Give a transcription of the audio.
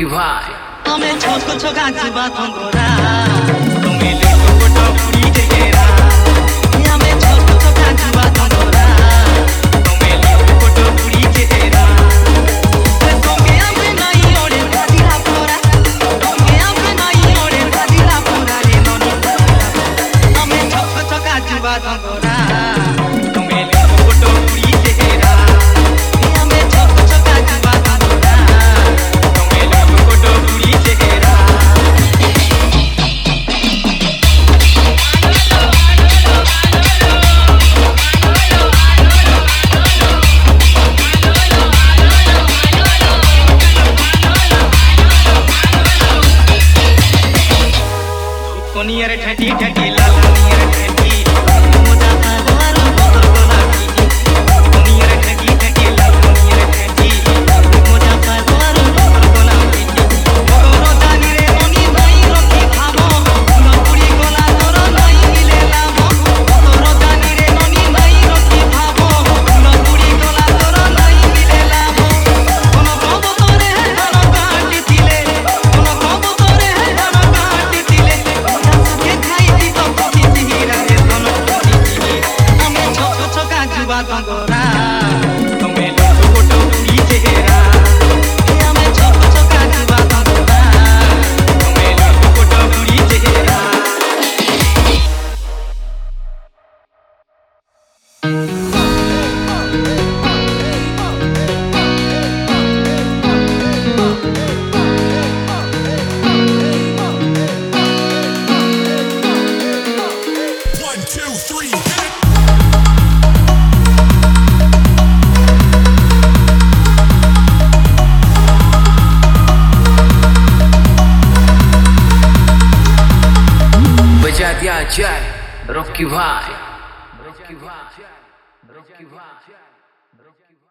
Rocky भाई हमें छोको छोका जीवा थंगोरा तुम्हें ले फोटो पूरी जगेरा हमें छोको छोका जीवा थंगोरा तुम्हें ले फोटो पूरी जगेरा तुम्हें अपने नहीं ओरे दिला पूरा तुम्हें अपने नहीं ओरे दिला पूरा रे नोनी हमें छोको छोका जीवा थंगोरा तुम्हें ले फोटो पूरी जगेरा हमें छोको छोका जीवा थंगोरा तुम्हें ले फोटो पूरी जगेरा कोनियर ठठी ठठी लालनियर ठठी मोजा पागवारो गोलापी कोनियर ठठी ठठी लालनियर ठठी मोजा पागवारो गोलापी मोरो जानी रे ननी भाई रखी खाबो नपुरी गोला तोर नहीं मिले लाभो मोरो जानी रे ननी भाई रखी खाबो नपुरी गोला तोर नहीं मिले लाभो कोनो कबो तोरे धन काटी दिले कोनो कबो तोरे धन काटी दिले के खाई दी तो कोठी हिरा रे धन कोठी हमें छोको छोका जीवा थंगोरा तुम्हें ले फोटो पूरी चेहरा हमें छोको छोका जीवा थंगोरा तुम्हें ले फोटो पूरी चेहरा One, two, three, hit it. बजा दिया जाए रॉकी भाई रॉकी भाई रॉकी भाई।